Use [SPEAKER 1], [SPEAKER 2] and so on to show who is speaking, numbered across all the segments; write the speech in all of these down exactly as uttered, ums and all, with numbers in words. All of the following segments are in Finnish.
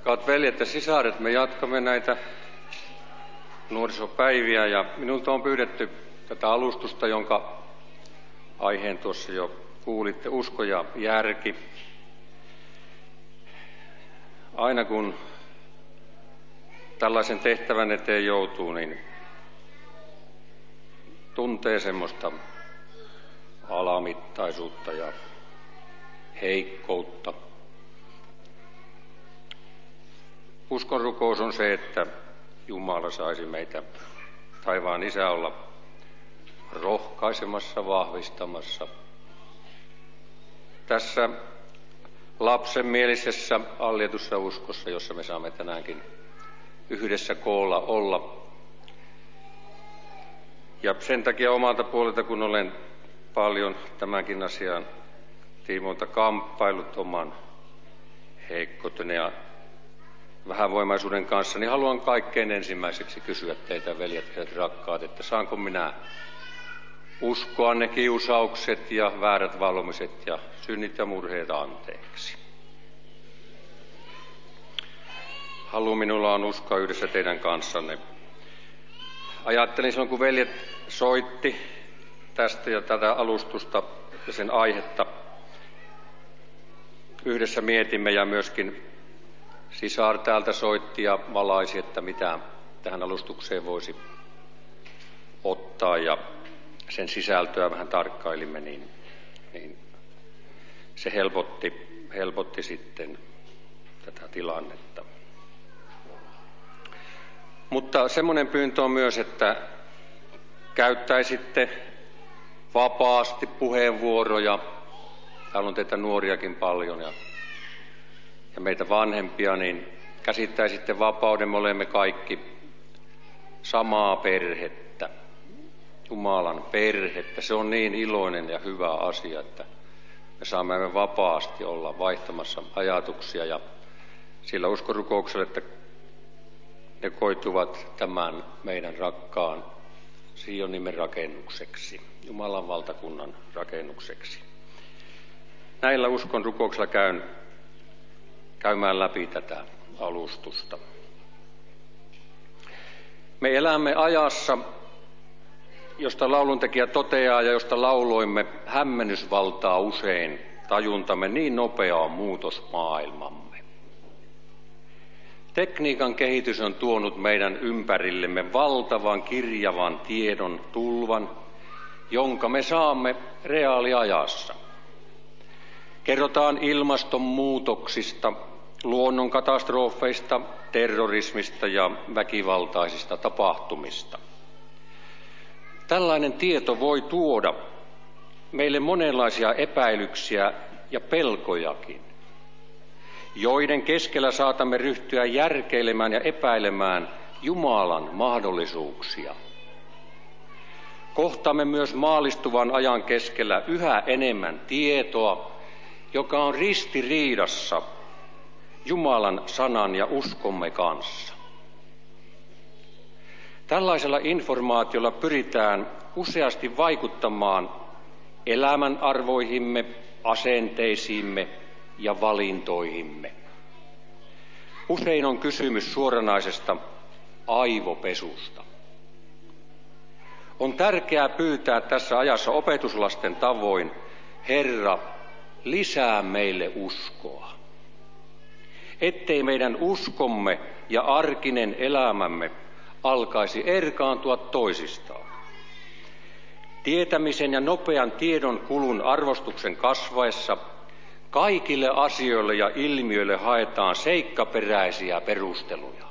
[SPEAKER 1] Rakkaat veljet ja sisaret, me jatkamme näitä nuorisopäiviä ja minulta on pyydetty tätä alustusta, jonka aiheen tuossa jo kuulitte, usko ja järki. Aina kun tällaisen tehtävän eteen joutuu, niin tuntee semmoista alamittaisuutta ja heikkoutta. Uskon rukous on se, että Jumala saisi meitä, taivaan Isä, olla rohkaisemassa, vahvistamassa tässä lapsenmielisessä allietussa uskossa, jossa me saamme tänäänkin yhdessä koolla olla. Ja sen takia omalta puolelta, kun olen paljon tämänkin asian tiimoilta kamppailut oman heikkouteni ja vähävoimaisuuden kanssa, niin haluan kaikkein ensimmäiseksi kysyä teitä, veljet ja rakkaat, että saanko minä uskoa ne kiusaukset ja väärät valmiset ja synnit ja murheet anteeksi. Halu minulla on uskoa yhdessä teidän kanssanne. Ajattelin silloin, kun veljet soitti tästä ja tätä alustusta ja sen aihetta yhdessä mietimme, ja myöskin sisar täältä soitti ja valaisi, että mitä tähän alustukseen voisi ottaa, ja sen sisältöä vähän tarkkailimme, niin, niin se helpotti, helpotti sitten tätä tilannetta. Mutta semmoinen pyyntö on myös, että käyttäisitte vapaasti puheenvuoroja. Täällä on teitä nuoriakin paljon ja, ja meitä vanhempia, niin käsittäisitte vapauden. Me olemme kaikki samaa perhettä, Jumalan perhettä. Se on niin iloinen ja hyvä asia, että me saamme vapaasti olla vaihtamassa ajatuksia ja sillä uskonrukouksella, että ne koituvat tämän meidän rakkaan Sionimme rakennukseksi, Jumalan valtakunnan rakennukseksi. Näillä uskon rukouksilla käyn käymään läpi tätä alustusta. Me elämme ajassa, josta lauluntekijä toteaa ja josta lauloimme, hämmennysvaltaa usein tajuntamme, niin nopea on muutos maailmamme. Tekniikan kehitys on tuonut meidän ympärillemme valtavan kirjavan tiedon tulvan, jonka me saamme reaaliajassa. Kerrotaan ilmastonmuutoksista, luonnonkatastrofeista, terrorismista ja väkivaltaisista tapahtumista. Tällainen tieto voi tuoda meille monenlaisia epäilyksiä ja pelkojakin, joiden keskellä saatamme ryhtyä järkeilemään ja epäilemään Jumalan mahdollisuuksia. Kohtaamme myös maallistuvan ajan keskellä yhä enemmän tietoa, joka on ristiriidassa Jumalan sanan ja uskomme kanssa. Tällaisella informaatiolla pyritään useasti vaikuttamaan elämän arvoihimme, asenteisiimme ja valintoihimme. Usein on kysymys suoranaisesta aivopesusta. On tärkeää pyytää tässä ajassa opetuslasten tavoin, Herra, lisää meille uskoa, ettei meidän uskomme ja arkinen elämämme alkaisi erkaantua toisistaan. Tietämisen ja nopean tiedon kulun arvostuksen kasvaessa kaikille asioille ja ilmiöille haetaan seikkaperäisiä perusteluja.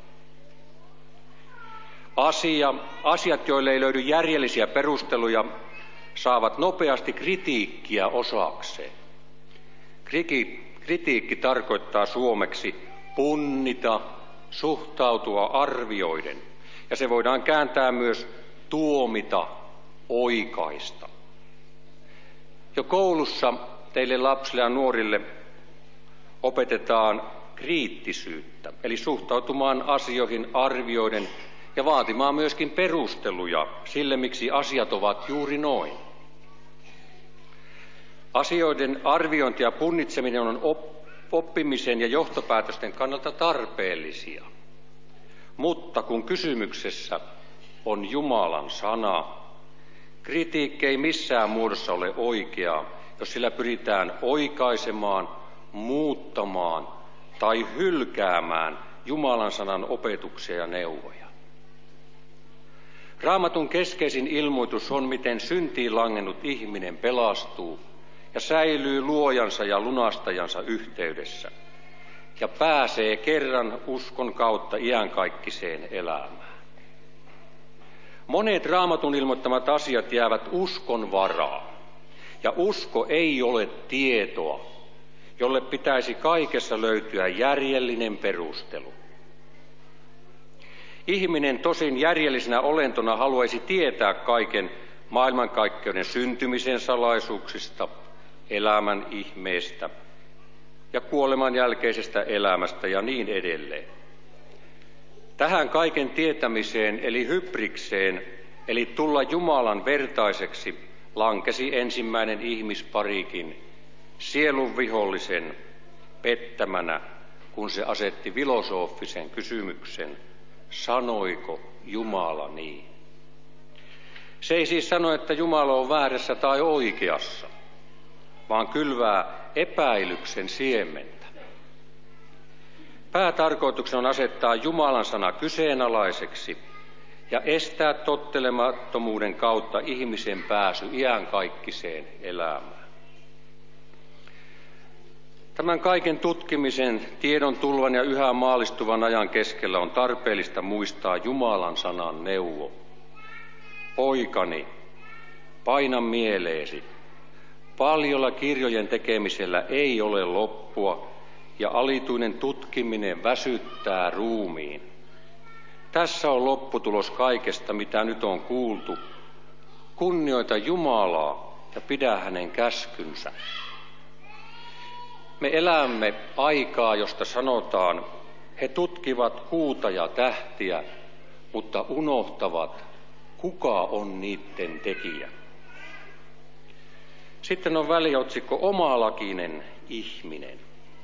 [SPEAKER 1] Asia, asiat, joille ei löydy järjellisiä perusteluja, saavat nopeasti kritiikkiä osakseen. Kriki, kritiikki tarkoittaa suomeksi punnita, suhtautua arvioiden, ja se voidaan kääntää myös tuomita, oikaista. Jo koulussa teille lapsille ja nuorille opetetaan kriittisyyttä, eli suhtautumaan asioihin arvioiden ja vaatimaan myöskin perusteluja sille, miksi asiat ovat juuri noin. Asioiden arviointi ja punnitseminen on oppimisen ja johtopäätösten kannalta tarpeellisia. Mutta kun kysymyksessä on Jumalan sana, kritiikki ei missään muodossa ole oikeaa, jos sillä pyritään oikaisemaan, muuttamaan tai hylkäämään Jumalan sanan opetuksia ja neuvoja. Raamatun keskeisin ilmoitus on, miten syntiin langennut ihminen pelastuu ja säilyy luojansa ja lunastajansa yhteydessä ja pääsee kerran uskon kautta iankaikkiseen elämään. Monet Raamatun ilmoittamat asiat jäävät uskon varaan, ja usko ei ole tietoa, jolle pitäisi kaikessa löytyä järjellinen perustelu. Ihminen tosin järjellisenä olentona haluaisi tietää kaiken maailmankaikkeuden syntymisen salaisuuksista, elämän ihmeestä ja kuoleman jälkeisestä elämästä ja niin edelleen. Tähän kaiken tietämiseen eli hybrikseen, eli tulla Jumalan vertaiseksi, lankesi ensimmäinen ihmisparikin sielun vihollisen pettämänä, kun se asetti filosofisen kysymyksen, sanoiko Jumala niin? Se ei siis sano, että Jumala on väärässä tai oikeassa, vaan kylvää epäilyksen siementä. Päätarkoituksena on asettaa Jumalan sana kyseenalaiseksi ja estää tottelemattomuuden kautta ihmisen pääsy iankaikkiseen elämään. Tämän kaiken tutkimisen, tiedon tulvan ja yhä maallistuvan ajan keskellä on tarpeellista muistaa Jumalan sanan neuvo. Poikani, paina mieleesi. Paljolla kirjojen tekemisellä ei ole loppua ja alituinen tutkiminen väsyttää ruumiin. Tässä on lopputulos kaikesta, mitä nyt on kuultu. Kunnioita Jumalaa ja pidä hänen käskynsä. Me elämme aikaa, josta sanotaan, he tutkivat kuuta ja tähtiä, mutta unohtavat, kuka on niiden tekijä. Sitten on väliotsikko omalakinen ihminen.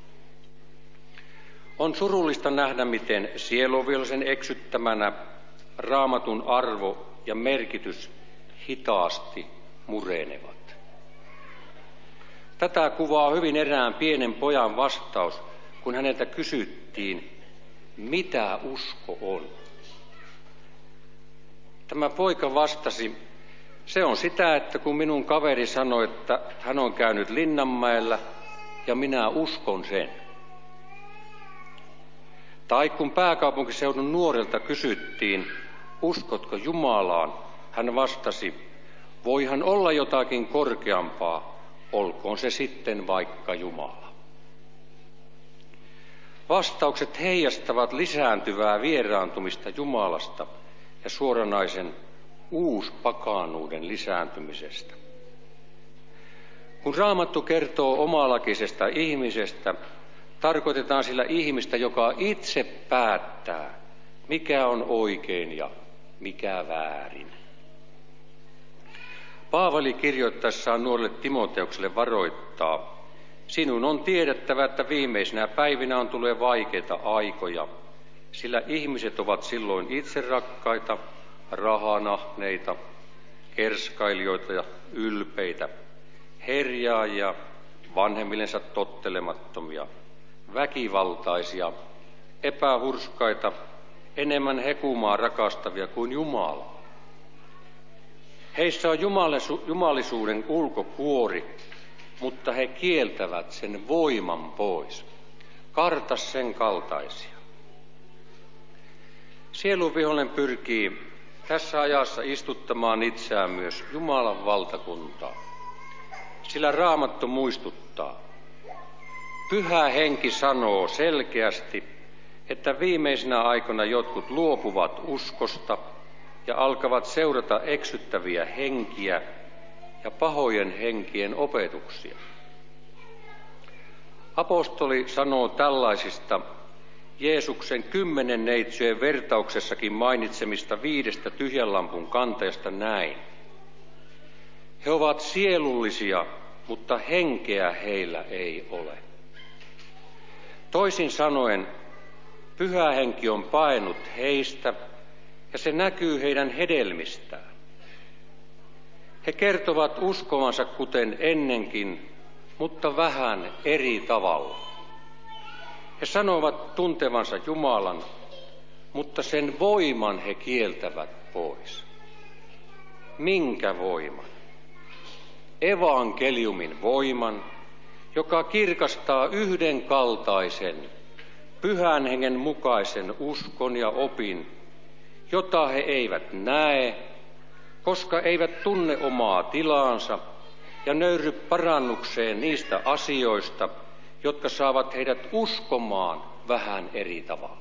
[SPEAKER 1] On surullista nähdä, miten sieluvihollisen eksyttämänä Raamatun arvo ja merkitys hitaasti murenevat. Tätä kuvaa hyvin erään pienen pojan vastaus, kun häneltä kysyttiin, mitä usko on. Tämä poika vastasi, se on sitä, että kun minun kaveri sanoi, että hän on käynyt Linnanmäellä ja minä uskon sen. Tai kun pääkaupunkiseudun nuorelta kysyttiin, uskotko Jumalaan, hän vastasi, voihan olla jotakin korkeampaa, olkoon se sitten vaikka Jumala. Vastaukset heijastavat lisääntyvää vieraantumista Jumalasta ja suoranaisen uuspakanuuden lisääntymisestä. Kun Raamattu kertoo omalakisesta ihmisestä, tarkoitetaan sillä ihmistä, joka itse päättää, mikä on oikein ja mikä väärin. Paavali kirjoittaessaan nuorelle Timoteukselle varoittaa, sinun on tiedettävä, että viimeisinä päivinä on tulee vaikeita aikoja, sillä ihmiset ovat silloin itserakkaita, rahanahneita, kerskailijoita ja ylpeitä, herjaajia, vanhemmillensa tottelemattomia, väkivaltaisia, epähurskaita, enemmän hekumaa rakastavia kuin Jumala. Heissä on jumalisuuden ulkokuori, mutta he kieltävät sen voiman pois. Karta sen kaltaisia. Sieluvihollinen pyrkii tässä ajassa istuttamaan itseään myös Jumalan valtakuntaa. Sillä Raamattu muistuttaa. Pyhä henki sanoo selkeästi, että viimeisinä aikoina jotkut luopuvat uskosta ja alkavat seurata eksyttäviä henkiä ja pahojen henkien opetuksia. Apostoli sanoo tällaisista Jeesuksen kymmenen neitsyjen vertauksessakin mainitsemista viidestä tyhjän lampun kantajasta näin. He ovat sielullisia, mutta henkeä heillä ei ole. Toisin sanoen, Pyhä Henki on paennut heistä ja se näkyy heidän hedelmistään. He kertovat uskovansa kuten ennenkin, mutta vähän eri tavalla. He sanovat tuntevansa Jumalan, mutta sen voiman he kieltävät pois. Minkä voiman? Evankeliumin voiman, joka kirkastaa yhdenkaltaisen, Pyhän Hengen mukaisen uskon ja opin, jota he eivät näe, koska eivät tunne omaa tilaansa ja nöyry parannukseen niistä asioista, jotka saavat heidät uskomaan vähän eri tavalla.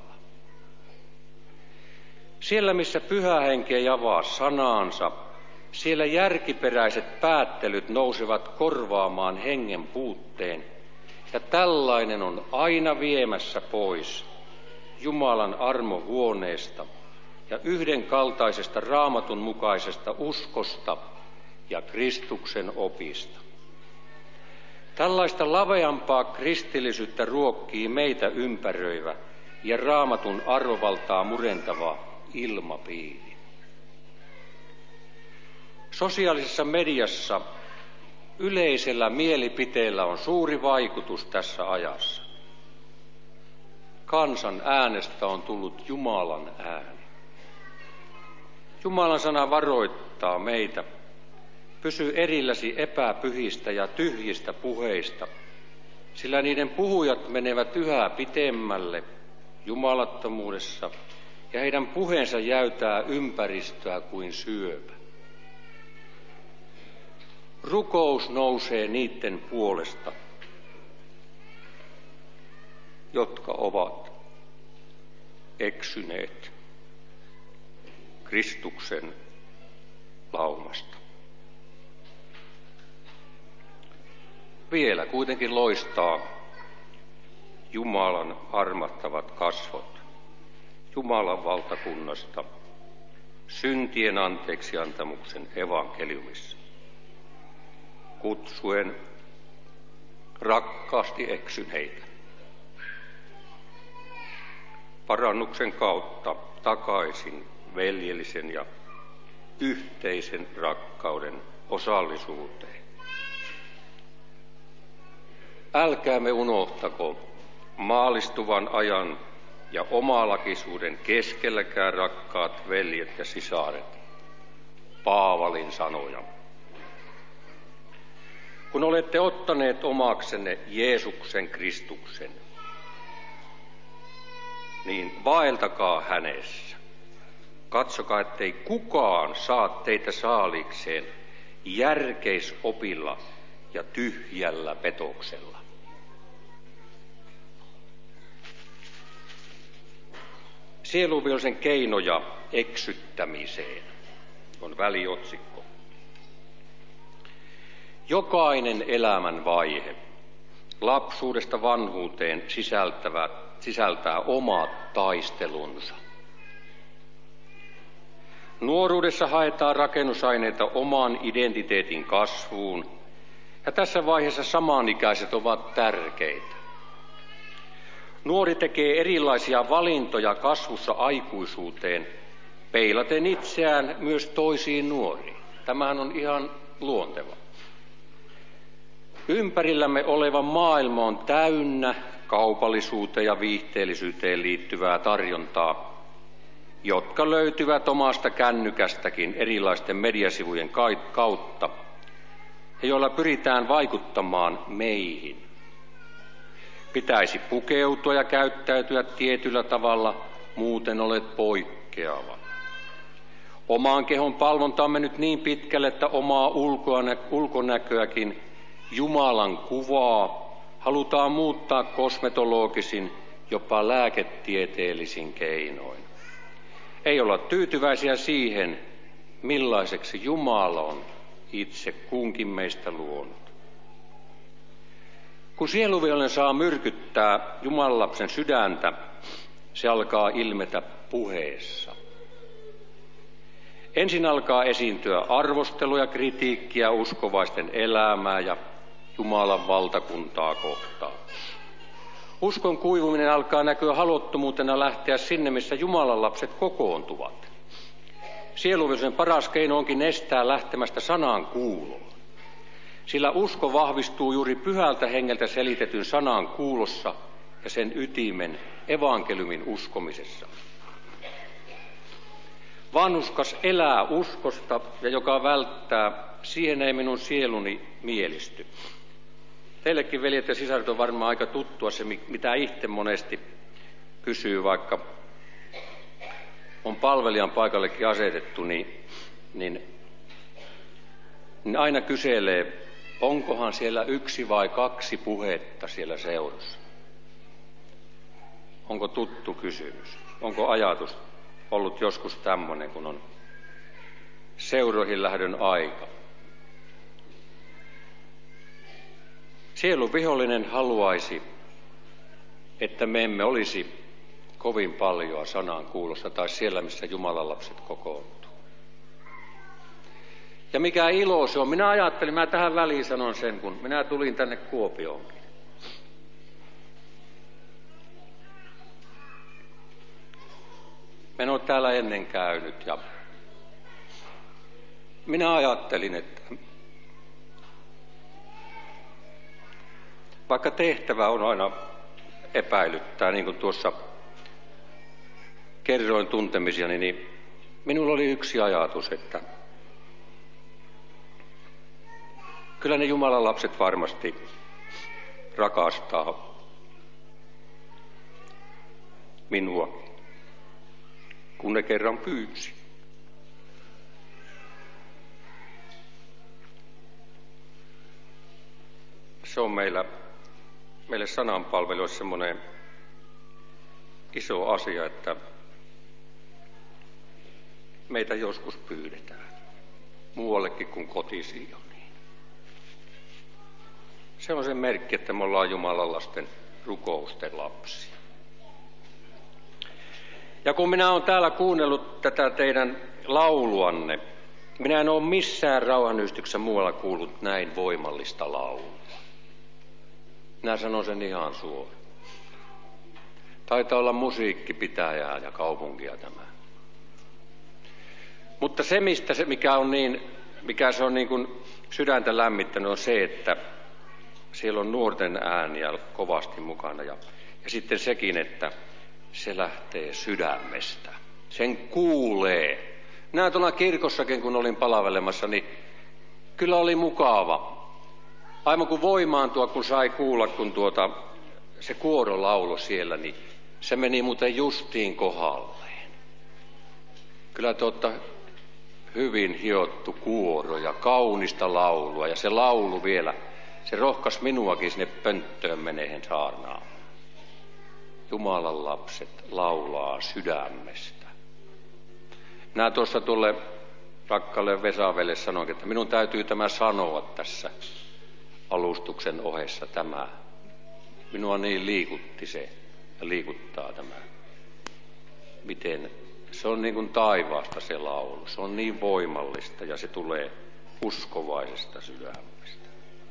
[SPEAKER 1] Siellä, missä Pyhä Henki ei avaa sanaansa, siellä järkiperäiset päättelyt nousevat korvaamaan hengen puutteen, ja tällainen on aina viemässä pois Jumalan armohuoneesta ja yhdenkaltaisesta Raamatun mukaisesta uskosta ja Kristuksen opista. Tällaista laveampaa kristillisyyttä ruokkii meitä ympäröivä ja Raamatun arvovaltaa murentava ilmapiiri. Sosiaalisessa mediassa yleisellä mielipiteellä on suuri vaikutus tässä ajassa. Kansan äänestä on tullut Jumalan ääni. Jumalan sana varoittaa meitä: pysy erilläsi epäpyhistä ja tyhjistä puheista, sillä niiden puhujat menevät yhä pitemmälle jumalattomuudessa ja heidän puheensa jäytää ympäristöä kuin syöpä. Rukous nousee niiden puolesta, jotka ovat eksyneet Kristuksen laumasta. Vielä kuitenkin loistaa Jumalan armahtavat kasvot Jumalan valtakunnasta syntien anteeksiantamuksen evankeliumissa, kutsuen rakkaasti eksyneitä parannuksen kautta takaisin veljellisen ja yhteisen rakkauden osallisuuteen. Älkäämme unohtako maalistuvan ajan ja omalakisuuden keskelläkään, rakkaat veljet ja sisaret, Paavalin sanoja. Kun olette ottaneet omaksenne Jeesuksen Kristuksen, niin vaeltakaa hänessä. Katsokaa, ettei kukaan saa teitä saaliikseen järkeisopilla ja tyhjällä petoksella. Sielunvihollisen keinoja eksyttämiseen on väliotsikko. Jokainen elämän vaihe lapsuudesta vanhuuteen sisältävä, sisältää omat taistelunsa. Nuoruudessa haetaan rakennusaineita oman identiteetin kasvuun, ja tässä vaiheessa samanikäiset ovat tärkeitä. Nuori tekee erilaisia valintoja kasvussa aikuisuuteen, peilaten itseään myös toisiin nuoriin. Tämähän on ihan luonteva. Ympärillämme oleva maailma on täynnä kaupallisuuteen ja viihteellisyyteen liittyvää tarjontaa, jotka löytyvät omasta kännykästäkin erilaisten mediasivujen kautta ja joilla pyritään vaikuttamaan meihin. Pitäisi pukeutua ja käyttäytyä tietyllä tavalla, muuten olet poikkeava. Omaan kehon palvonta on mennyt niin pitkälle, että omaa ulkonäköäkin, Jumalan kuvaa, halutaan muuttaa kosmetologisin, jopa lääketieteellisin keinoin. Ei olla tyytyväisiä siihen, millaiseksi Jumala on itse kunkin meistä luonut. Kun sieluvihollinen saa myrkyttää Jumalan lapsen sydäntä, se alkaa ilmetä puheessa. Ensin alkaa esiintyä arvostelua ja kritiikkiä uskovaisten elämää ja Jumalan valtakuntaa kohtaan. Uskon kuivuminen alkaa näkyä haluttomuutena lähteä sinne, missä Jumalan lapset kokoontuvat. Sieluvihollisen paras keino onkin estää lähtemästä sanan kuuloon. Sillä usko vahvistuu juuri pyhältä hengeltä selitetyn sanan kuulossa ja sen ytimen evankeliumin uskomisessa. Vanhurskas elää uskosta ja joka välttää, siihen ei minun sieluni mielisty. Teillekin, veljet ja sisaret, on varmaan aika tuttua se, mitä itse monesti kysyy, vaikka on palvelijan paikallekin asetettu, niin, niin, niin aina kyselee, onkohan siellä yksi vai kaksi puhetta siellä seurassa. Onko tuttu kysymys? Onko ajatus ollut joskus tämmöinen, kun on seuroihin lähdön aika? Sielun vihollinen haluaisi, että me emme olisi kovin paljon sanan kuulossa tai siellä, missä Jumalan lapset kokoontuu. Ja mikä ilo se on. Minä ajattelin, mä tähän väliin sanon sen, kun minä tulin tänne Kuopioonkin. Mä en ole täällä ennen käynyt ja minä ajattelin, että vaikka tehtävä on aina epäilyttää, niin kuin tuossa kerroin tuntemisiani, niin minulla oli yksi ajatus, että kyllä ne Jumalan lapset varmasti rakastaa minua, kun ne kerran pyysi. Se on meillä, meille sananpalveluissa semmoinen iso asia, että meitä joskus pyydetään muuallekin kuin kotisiin. Se on se merkki, että me ollaan Jumalan lasten rukousten lapsia. Ja kun minä olen täällä kuunnellut tätä teidän lauluanne, minä en ole missään rauhanyhdistyksessä muualla kuullut näin voimallista laulua. Minä sanon sen ihan suoraan. Taitaa olla musiikkipitäjää ja kaupunkia tämä. Mutta se, mistä se, mikä on niin, mikä se on niin kuin sydäntä lämmittänyt, on se, että siellä on nuorten ääniä kovasti mukana. Ja, ja sitten sekin, että se lähtee sydämestä. Sen kuulee. Minä tuolla kirkossakin, kun olin palvelemassa, niin kyllä oli mukava. Aivan kuin voimaantua, kun sai kuulla, kun tuota, se kuoro laulo siellä, niin se meni muuten justiin kohdalleen. Kyllä tuota, hyvin hiottu kuoro ja kaunista laulua. Ja se laulu vielä, se rohkas minuakin sinne pönttöön menehen saarnaan. Jumalan lapset laulaa sydämestä. Minä tuossa tuolle rakkaalle Vesavelle sanoin, että minun täytyy tämä sanoa tässä alustuksen ohessa tämä. Minua niin liikutti se ja liikuttaa tämä. Miten se on niin kuin taivaasta se laulu. Se on niin voimallista ja se tulee uskovaisesta sydämestä.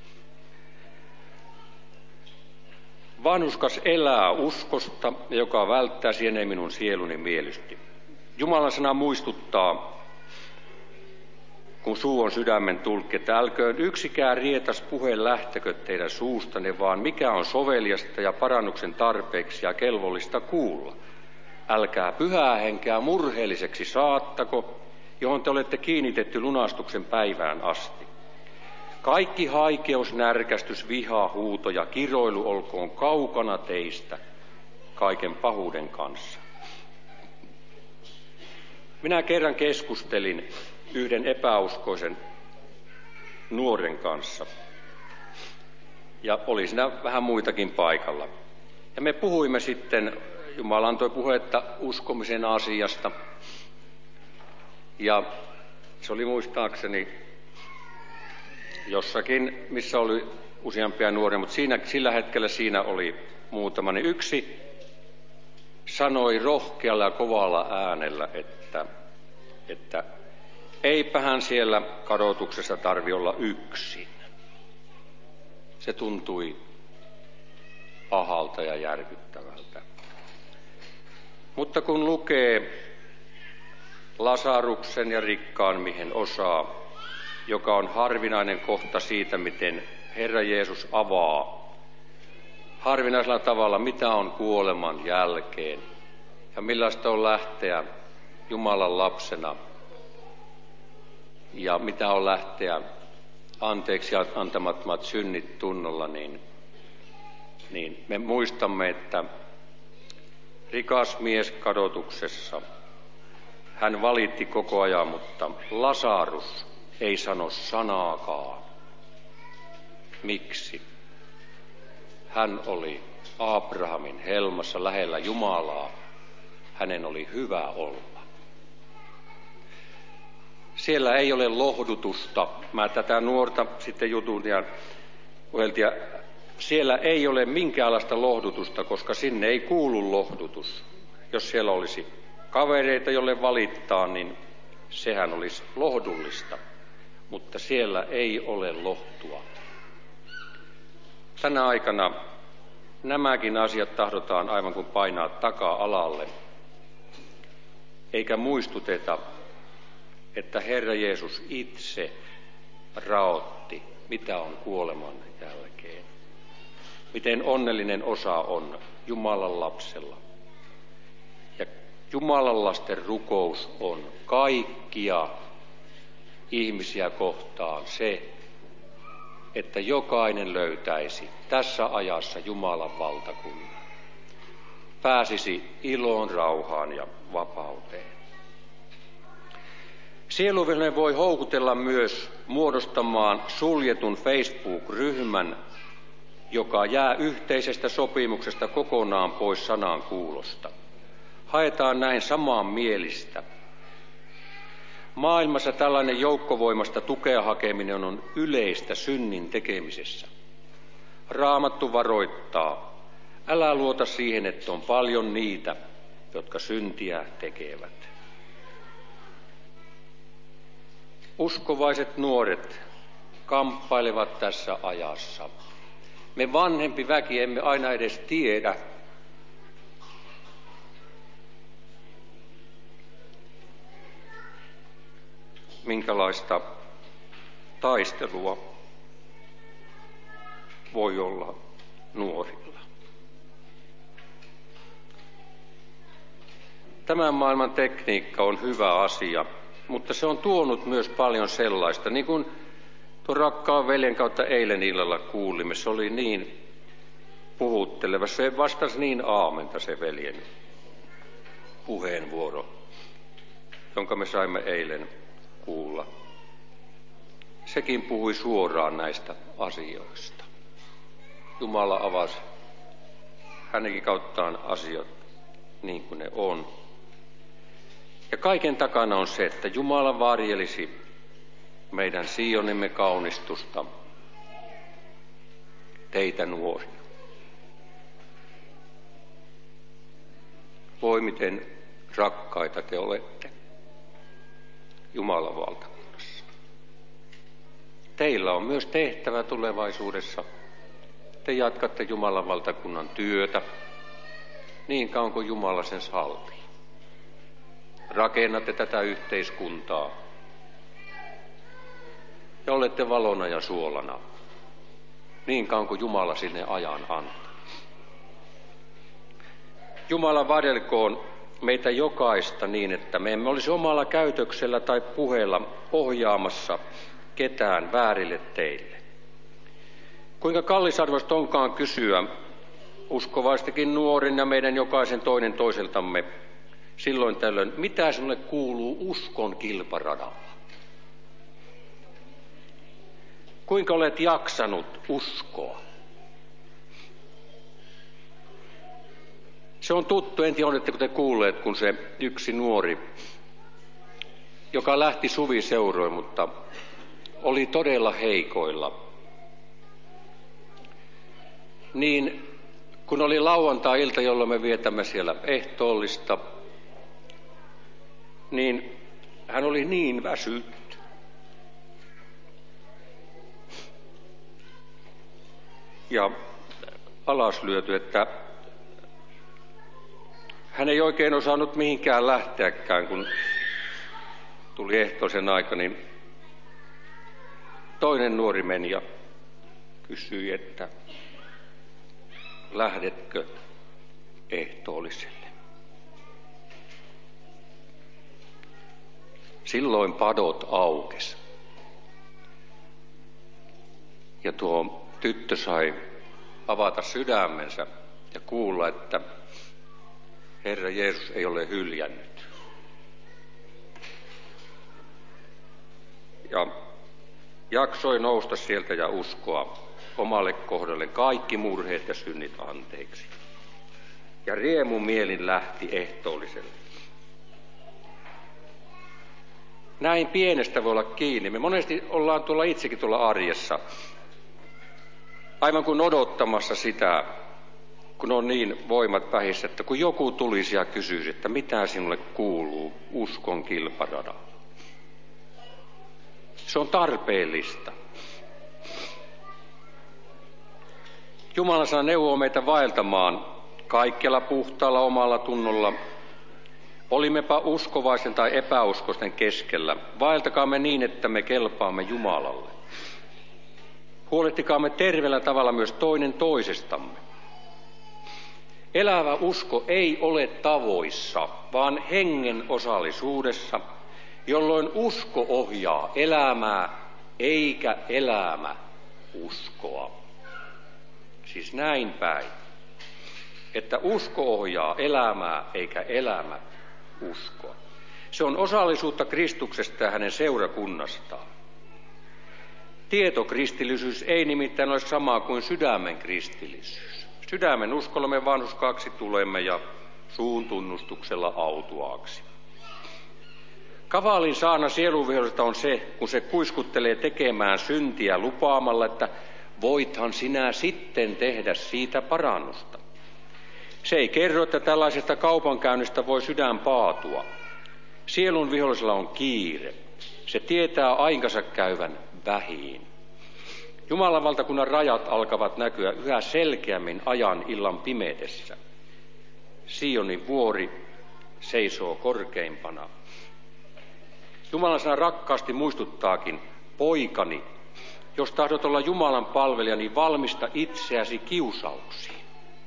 [SPEAKER 1] Vanhurskas elää uskosta, joka välttää, siihen ei minun sieluni mielisty. Jumalan sana muistuttaa, kun suu on sydämen tulkki, että älköön yksikään rietas puhe lähtekö teidän suustanne, vaan mikä on soveliasta ja parannuksen tarpeeksi ja kelvollista kuulla. Älkää pyhää henkeä murheelliseksi saattako, johon te olette kiinnitetty lunastuksen päivään asti. Kaikki haikeus, närkästys, viha, huuto ja kiroilu olkoon kaukana teistä kaiken pahuuden kanssa. Minä kerran keskustelin yhden epäuskoisen nuoren kanssa ja oli siinä vähän muitakin paikalla. Ja me puhuimme sitten, Jumala antoi puhetta uskomisen asiasta ja se oli muistaakseni jossakin, missä oli useampia nuoria, mutta siinä, sillä hetkellä siinä oli muutama. Niin yksi sanoi rohkealla ja kovalla äänellä, että, että eipähän siellä kadotuksessa tarvi olla yksin. Se tuntui pahalta ja järkyttävältä. Mutta kun lukee Lasaruksen ja rikkaan miehen osaa, joka on harvinainen kohta siitä, miten Herra Jeesus avaa harvinaisella tavalla, mitä on kuoleman jälkeen ja millaista on lähteä Jumalan lapsena ja mitä on lähteä anteeksi antamattomat synnit tunnolla, niin, niin me muistamme, että rikas mies kadotuksessa, hän valitti koko ajan, mutta Lasarus ei sano sanaakaan. Miksi? Hän oli Abrahamin helmassa lähellä Jumalaa. Hänen oli hyvä olla. Siellä ei ole lohdutusta. Mä tätä nuorta sitten jutun ja puheltiin, ja siellä ei ole minkäänlaista lohdutusta, koska sinne ei kuulu lohdutus. Jos siellä olisi kavereita, jolle valittaa, niin sehän olisi lohdullista. Mutta siellä ei ole lohtua. Tänä aikana nämäkin asiat tahdotaan aivan kuin painaa taka-alalle, eikä muistuteta, että Herra Jeesus itse raotti, mitä on kuoleman jälkeen. Miten onnellinen osa on Jumalan lapsella. Ja Jumalan lasten rukous on kaikkia ihmisiä kohtaan se, että jokainen löytäisi tässä ajassa Jumalan valtakunnan. Pääsisi iloon, rauhaan ja vapauteen. Sieluvihollinen voi houkutella myös muodostamaan suljetun Facebook-ryhmän, joka jää yhteisestä sopimuksesta kokonaan pois sanan kuulosta. Haetaan näin samanmielistä. Maailmassa tällainen joukkovoimasta tukea hakeminen on yleistä synnin tekemisessä. Raamattu varoittaa, älä luota siihen, että on paljon niitä, jotka syntiä tekevät. Uskovaiset nuoret kamppailevat tässä ajassa. Me vanhempi väki emme aina edes tiedä, minkälaista taistelua voi olla nuorilla. Tämän maailman tekniikka on hyvä asia, mutta se on tuonut myös paljon sellaista, niin kuin tuon rakkaan veljen kautta eilen illalla kuulimme. Se oli niin puhutteleva, se vastasi niin aamenta se veljen puheenvuoro, jonka me saimme eilen kuulla. Sekin puhui suoraan näistä asioista. Jumala avasi hänenkin kauttaan asiat niin kuin ne on. Ja kaiken takana on se, että Jumala varjelisi meidän Sionimme kaunistusta, teitä nuoria. Voi miten rakkaita te olette Jumalan valtakunnassa. Teillä on myös tehtävä tulevaisuudessa. Te jatkatte Jumalan valtakunnan työtä niin kauan kuin Jumala sen sallii. Rakennatte tätä yhteiskuntaa ja olette valona ja suolana niin kauan kuin Jumala sinne ajan antaa. Jumala varjelkoon meitä jokaista niin, että me emme olisi omalla käytöksellä tai puheella ohjaamassa ketään väärille teille. Kuinka kallisarvoista onkaan kysyä uskovaistakin nuorin ja meidän jokaisen toinen toiseltamme silloin tällöin, mitä sinulle kuuluu uskon kilparadalla? Kuinka olet jaksanut uskoa? Se on tuttu, en tiedä oletteko te kuulleet, kun se yksi nuori, joka lähti suviseuroin, mutta oli todella heikoilla, niin kun oli lauantai-ilta, jolloin me vietämme siellä ehtoollista, niin hän oli niin väsynyt. Ja alas lyöty, että hän ei oikein osannut mihinkään lähteäkään, kun tuli ehtoollisen aika, niin toinen nuori meni ja kysyi, että lähdetkö ehtoolliselle. Silloin padot aukesi. Ja tuo tyttö sai avata sydämensä ja kuulla, että Herra Jeesus ei ole hyljännyt. Ja jaksoi nousta sieltä ja uskoa omalle kohdalle kaikki murheet ja synnit anteeksi. Ja riemumielin lähti ehtoolliselle. Näin pienestä voi olla kiinni. Me monesti ollaan tuolla itsekin tuolla arjessa, aivan kuin odottamassa sitä, kun on niin voimat vähissä, että kun joku tulisi ja kysyisi, että mitä sinulle kuuluu uskon kilparadalla. Se on tarpeellista. Jumalan sana neuvoo meitä vaeltamaan kaikkialla puhtaalla omalla tunnolla. Olimmepa uskovaisen tai epäuskoisten keskellä. Vaeltakaamme niin, että me kelpaamme Jumalalle. Huolehtikaamme terveellä tavalla myös toinen toisestamme. Elävä usko ei ole tavoissa, vaan hengen osallisuudessa, jolloin usko ohjaa elämää, eikä elämä uskoa. Siis näin päin, että usko ohjaa elämää, eikä elämä uskoa. Se on osallisuutta Kristuksesta ja hänen seurakunnastaan. Tietokristillisyys ei nimittäin ole sama kuin sydämen kristillisyys. Sydämen uskolla me vanhurskaiksi tulemme ja suun tunnustuksella autuaaksi. Kavalin saana sielunviholliselta on se, kun se kuiskuttelee tekemään syntiä lupaamalla, että voithan sinä sitten tehdä siitä parannusta. Se ei kerro, että tällaisesta kaupankäynnistä voi sydän paatua. Sielun vihollisella on kiire. Se tietää aikansa käyvän vähiin. Jumalan valtakunnan rajat alkavat näkyä yhä selkeämmin ajan illan pimeydessä. Sionin vuori seisoo korkeimpana. Jumalan sana rakkaasti muistuttaakin, poikani, jos tahdot olla Jumalan palvelija, niin valmista itseäsi kiusauksiin.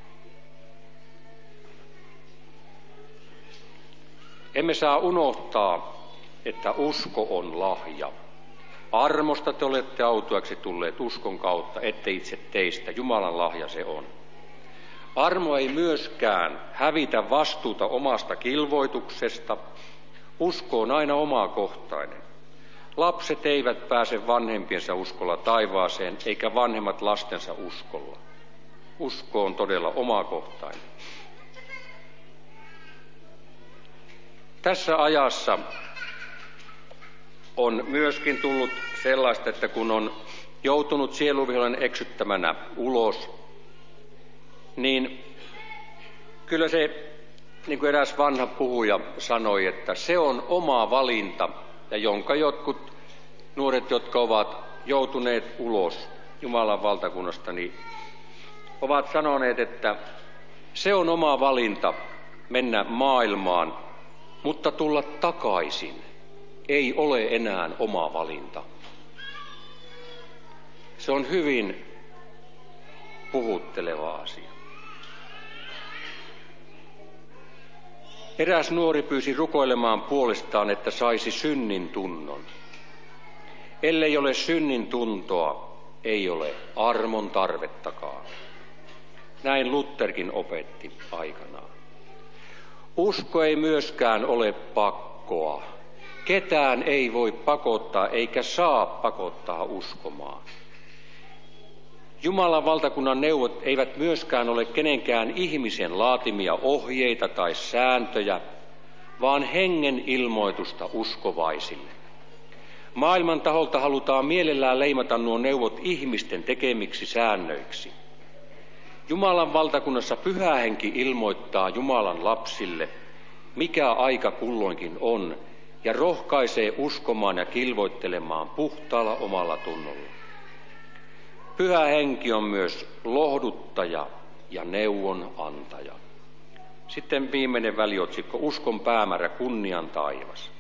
[SPEAKER 1] Emme saa unohtaa, että usko on lahja. Armosta te olette autuaksi tulleet uskon kautta, ette itse teistä. Jumalan lahja se on. Armo ei myöskään hävitä vastuuta omasta kilvoituksesta. Usko on aina omakohtainen. Lapset eivät pääse vanhempiensa uskolla taivaaseen, eikä vanhemmat lastensa uskolla. Usko on todella omakohtainen. Tässä ajassa on myöskin tullut sellaista, että kun on joutunut sieluvihollinen eksyttämänä ulos, niin kyllä se, niin kuin eräs vanha puhuja sanoi, että se on oma valinta, ja jonka jotkut nuoret, jotka ovat joutuneet ulos Jumalan valtakunnasta, niin ovat sanoneet, että se on oma valinta mennä maailmaan, mutta tulla takaisin ei ole enää oma valinta. Se on hyvin puhutteleva asia. Eräs nuori pyysi rukoilemaan puolestaan, että saisi synnin tunnon. Ellei ole synnin tuntoa, ei ole armon tarvettakaan. Näin Lutherkin opetti aikanaan. Usko ei myöskään ole pakkoa. Ketään ei voi pakottaa eikä saa pakottaa uskomaan. Jumalan valtakunnan neuvot eivät myöskään ole kenenkään ihmisen laatimia ohjeita tai sääntöjä, vaan hengen ilmoitusta uskovaisille. Maailman taholta halutaan mielellään leimata nuo neuvot ihmisten tekemiksi säännöiksi. Jumalan valtakunnassa Pyhä Henki ilmoittaa Jumalan lapsille, mikä aika kulloinkin on, ja rohkaisee uskomaan ja kilvoittelemaan puhtaalla omalla tunnolla. Pyhä Henki on myös lohduttaja ja neuvon antaja. Sitten viimeinen väliotsikko, uskon päämäärä, kunnian taivas.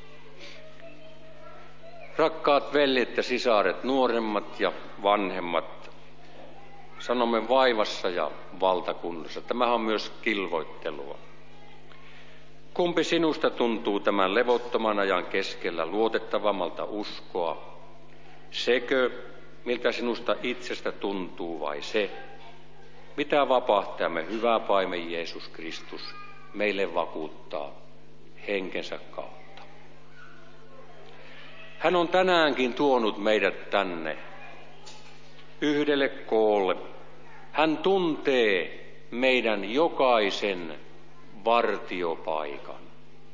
[SPEAKER 1] Rakkaat veljet ja sisaret, nuoremmat ja vanhemmat, sanomme vaivassa ja valtakunnassa. Tämähän on myös kilvoittelua. Kumpi sinusta tuntuu tämän levottoman ajan keskellä luotettavammalta uskoa? Sekö, miltä sinusta itsestä tuntuu, vai se, mitä vapahtajamme hyvä paimen Jeesus Kristus meille vakuuttaa henkensä kautta? Hän on tänäänkin tuonut meidät tänne yhdelle koolle. Hän tuntee meidän jokaisen vartiopaikan.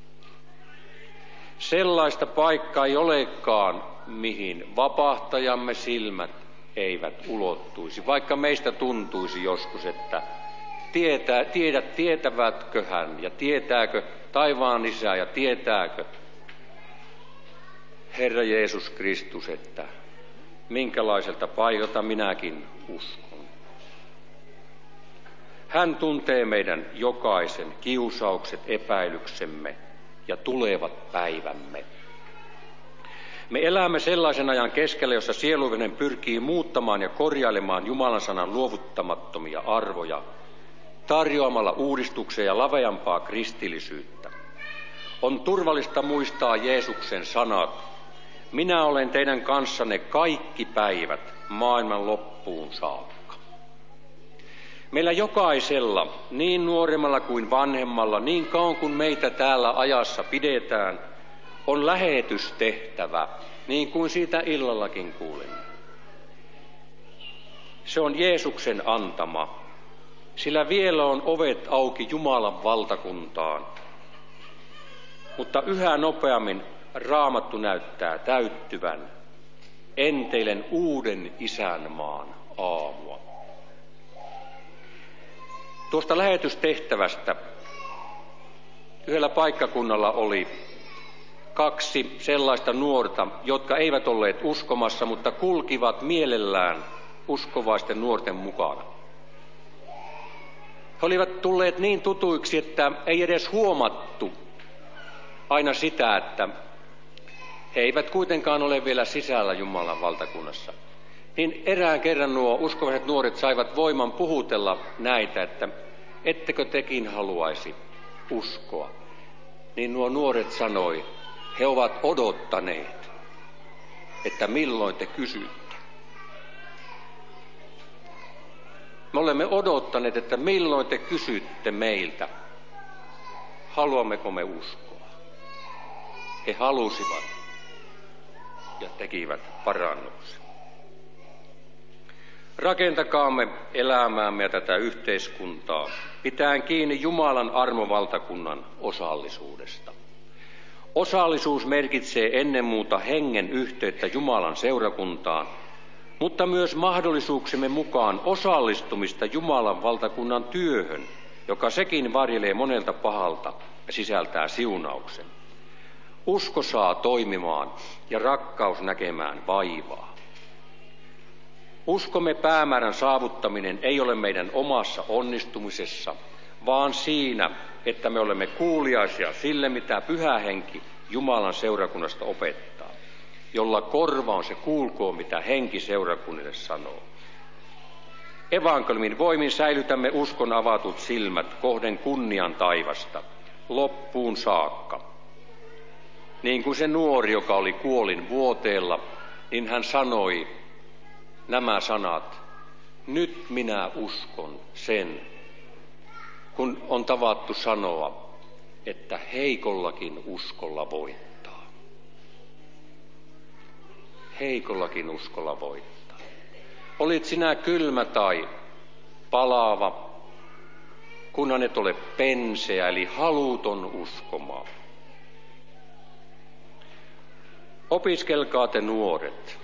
[SPEAKER 1] Sellaista paikkaa ei olekaan, mihin vapahtajamme silmät eivät ulottuisi, vaikka meistä tuntuisi joskus, että tietää, tiedät, tietävätkö hän ja tietääkö taivaan Isä ja tietääkö Herra Jeesus Kristus, että minkälaiselta paikalta minäkin uskon. Hän tuntee meidän jokaisen kiusaukset, epäilyksemme ja tulevat päivämme. Me elämme sellaisen ajan keskellä, jossa sieluvinen pyrkii muuttamaan ja korjailemaan Jumalan sanan luovuttamattomia arvoja, tarjoamalla uudistuksia ja laveampaa kristillisyyttä. On turvallista muistaa Jeesuksen sanat. Minä olen teidän kanssanne kaikki päivät maailman loppuun saakka. Meillä jokaisella, niin nuoremmalla kuin vanhemmalla, niin kauan kuin meitä täällä ajassa pidetään, on lähetystehtävä, niin kuin siitä illallakin kuulimme. Se on Jeesuksen antama, sillä vielä on ovet auki Jumalan valtakuntaan. Mutta yhä nopeammin Raamattu näyttää täyttyvän enteilen uuden isänmaan aamua. Tuosta lähetystehtävästä yhdellä paikkakunnalla oli kaksi sellaista nuorta, jotka eivät olleet uskomassa, mutta kulkivat mielellään uskovaisten nuorten mukana. He olivat tulleet niin tutuiksi, että ei edes huomattu aina sitä, että he eivät kuitenkaan ole vielä sisällä Jumalan valtakunnassa. Niin erään kerran nuo uskovaiset nuoret saivat voiman puhutella näitä, että ettekö tekin haluaisi uskoa. Niin nuo nuoret sanoi, he ovat odottaneet, että milloin te kysytte. Me olemme odottaneet, että milloin te kysytte meiltä, haluammeko me uskoa. He halusivat ja tekivät parannuksen. Rakentakaamme elämäämme ja tätä yhteiskuntaa pitäen kiinni Jumalan armovaltakunnan osallisuudesta. Osallisuus merkitsee ennen muuta hengen yhteyttä Jumalan seurakuntaan, mutta myös mahdollisuuksemme mukaan osallistumista Jumalan valtakunnan työhön, joka sekin varjelee monelta pahalta ja sisältää siunauksen. Usko saa toimimaan ja rakkaus näkemään vaivaa. Uskomme päämäärän saavuttaminen ei ole meidän omassa onnistumisessa, vaan siinä, että me olemme kuuliaisia sille, mitä Pyhä Henki Jumalan seurakunnasta opettaa, jolla korva on se kuulkoon, mitä Henki seurakunnille sanoo. Evankeliumin voimin säilytämme uskon avatut silmät kohden kunnian taivasta loppuun saakka. Niin kuin se nuori, joka oli kuolin vuoteella, niin hän sanoi nämä sanat, nyt minä uskon sen, kun on tavattu sanoa, että heikollakin uskolla voittaa. Heikollakin uskolla voittaa. Olit sinä kylmä tai palaava, kunhan et ole penseä, eli haluton uskomaan. Opiskelkaa te nuoret.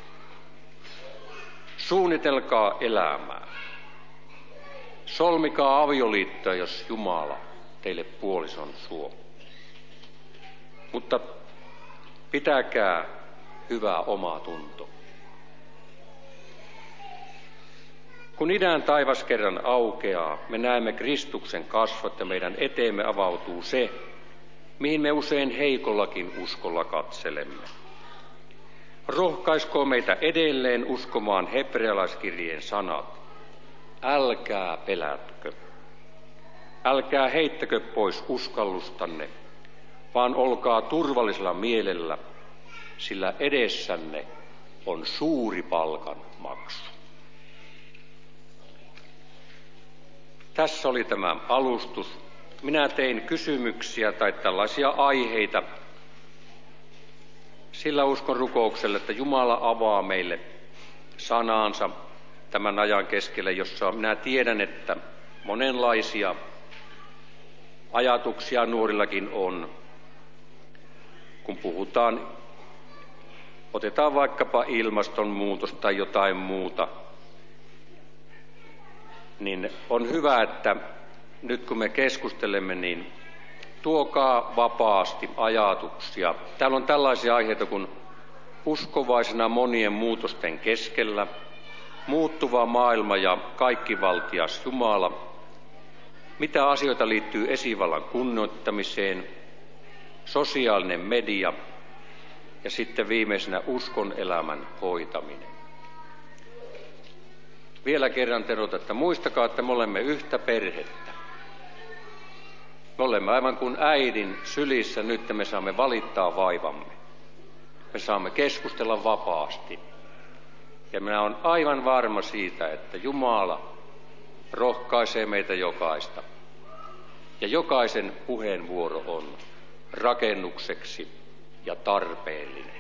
[SPEAKER 1] Suunnitelkaa elämää. Solmikaa avioliittoa, jos Jumala teille puolison suo. Mutta pitäkää hyvä omatunto. Kun idän taivas kerran aukeaa, me näemme Kristuksen kasvot ja meidän eteemme avautuu se, mihin me usein heikollakin uskolla katselemme. Rohkaiskoon meitä edelleen uskomaan hebrealaiskirjeen sanat. Älkää pelätkö. Älkää heittäkö pois uskallustanne, vaan olkaa turvallisella mielellä, sillä edessänne on suuri palkanmaksu. Tässä oli tämä alustus. Minä tein kysymyksiä tai tällaisia aiheita sillä uskon rukouksella, että Jumala avaa meille sanaansa tämän ajan keskellä, jossa minä tiedän, että monenlaisia ajatuksia nuorillakin on. Kun puhutaan, otetaan vaikkapa ilmastonmuutos tai jotain muuta, niin on hyvä, että nyt kun me keskustelemme, niin tuokaa vapaasti ajatuksia. Täällä on tällaisia aiheita kuin uskovaisena monien muutosten keskellä, muuttuva maailma ja kaikkivaltias Jumala, mitä asioita liittyy esivallan kunnioittamiseen, sosiaalinen media ja sitten viimeisenä uskon elämän hoitaminen. Vielä kerran terotan, että muistakaa, että me olemme yhtä perhettä. Me olemme aivan kuin äidin sylissä nyt, me saamme valittaa vaivamme. Me saamme keskustella vapaasti. Ja minä olen aivan varma siitä, että Jumala rohkaisee meitä jokaista. Ja jokaisen puheenvuoro on rakennukseksi ja tarpeellinen.